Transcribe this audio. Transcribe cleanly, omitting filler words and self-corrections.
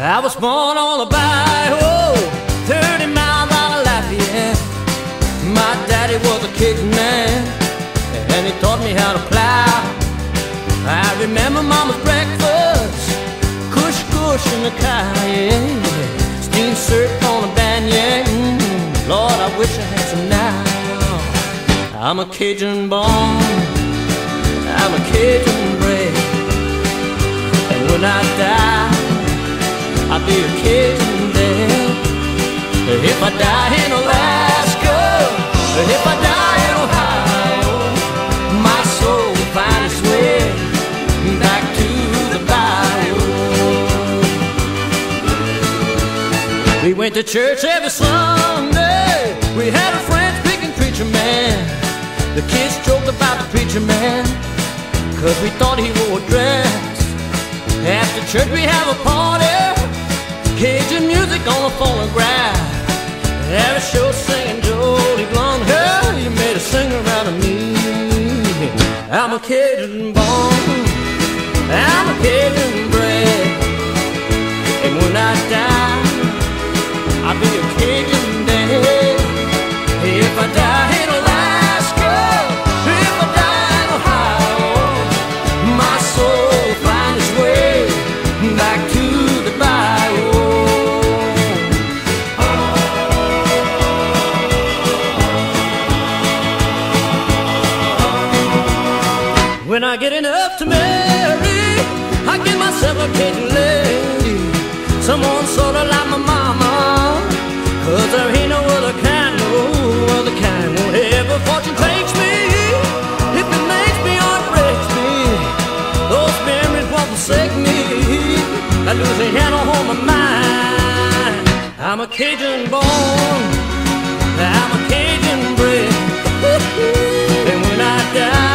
I was born on the bayou, 30 miles out of Lafayette. My daddy was a Cajun man, and he taught me how to plow. I remember mama's breakfast, kush kush in the car, yeah. Steam syrup on a banyan, Lord, I wish I had some now. I'm a Cajun born, I'm a Cajun bred, and when I die, I'll be a Cajun dead. If I die in Alaska, if I die in Ohio, my soul will find its way back to the bayou. We went to church every Sunday. We had a French-speaking preacher man. The kids joked about the preacher man, 'cause we thought he wore a dress. After church we have a party, Cajun music on the phonograph. Every show singing Jody Blunt. Hey, you made a singer out of me. I'm a Cajun born, I'm a Cajun bred, and when I die, I'll be a Cajun dead. If I die in Alaska, if I die in Ohio, my soul will find its way back to the bayou. When I get enough to marry, I get myself a Cajun lady, someone sort of like my mama, 'cause there ain't no other kind, no other kind. Whatever fortune takes me, if it makes me or breaks me, those memories won't forsake me. That Louisiana on my mind. I'm a Cajun born, I'm a Cajun bred, and when I die,